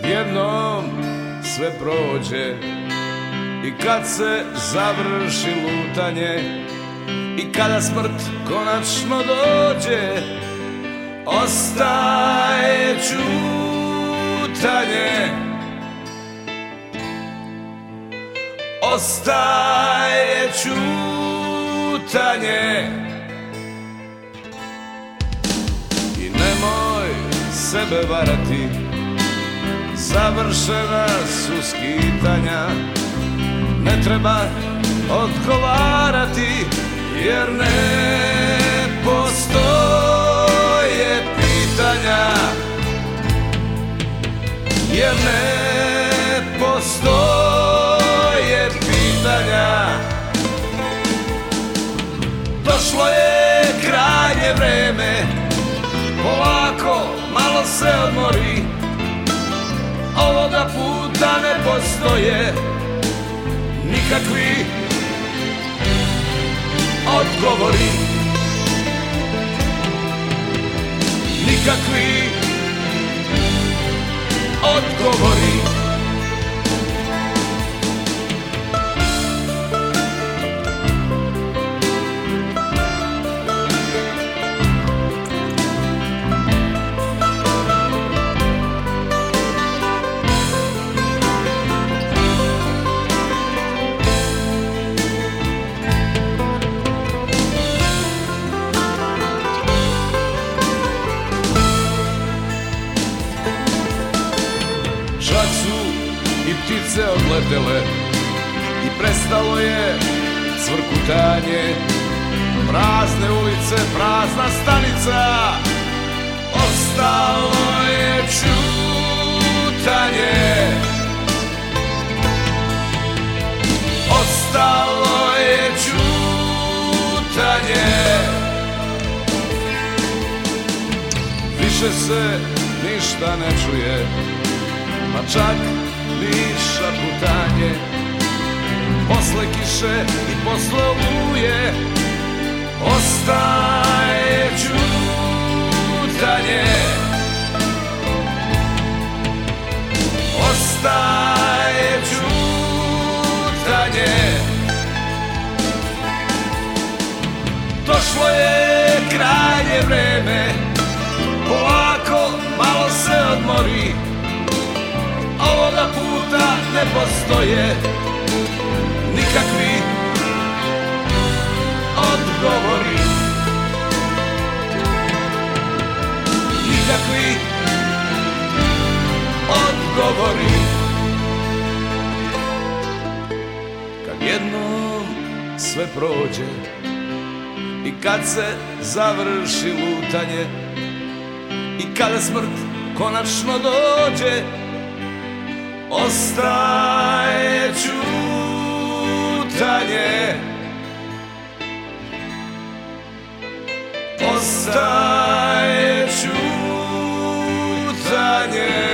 jednom sve prođe i kad se završi lutanje i kada smrt konačno dođe, ostaje ćutanje, ostaje ćutanje. I nemoj sebe varati, završena su skitanja, ne treba odgovarati, jer ne postoje pitanja, jer ne postoje pitanja. Došlo je krajnje vreme, polako, malo se odmori, ovoga puta ne postoje nikakvi odgovori, nikakvi odgovori. Čak su i ptice odletele i prestalo je cvrkutanje, prazne ulice, prazna stanica, ostalo je ćutanje, ostalo je ćutanje. Više se ništa ne čuje, pa čak ni šaputanje, posle kiše i posle oluje, ostaje ćutanje, ostaje ćutanje. Došlo je krajnje vreme, polako, malo se odmori, ovoga puta ne postoje nikakvi odgovori, nikakvi odgovori. Kad jednom sve prođe i kad se završi lutanje i kada smrt konačno dođe, ostaje ćutanje, ostaje ćutanje.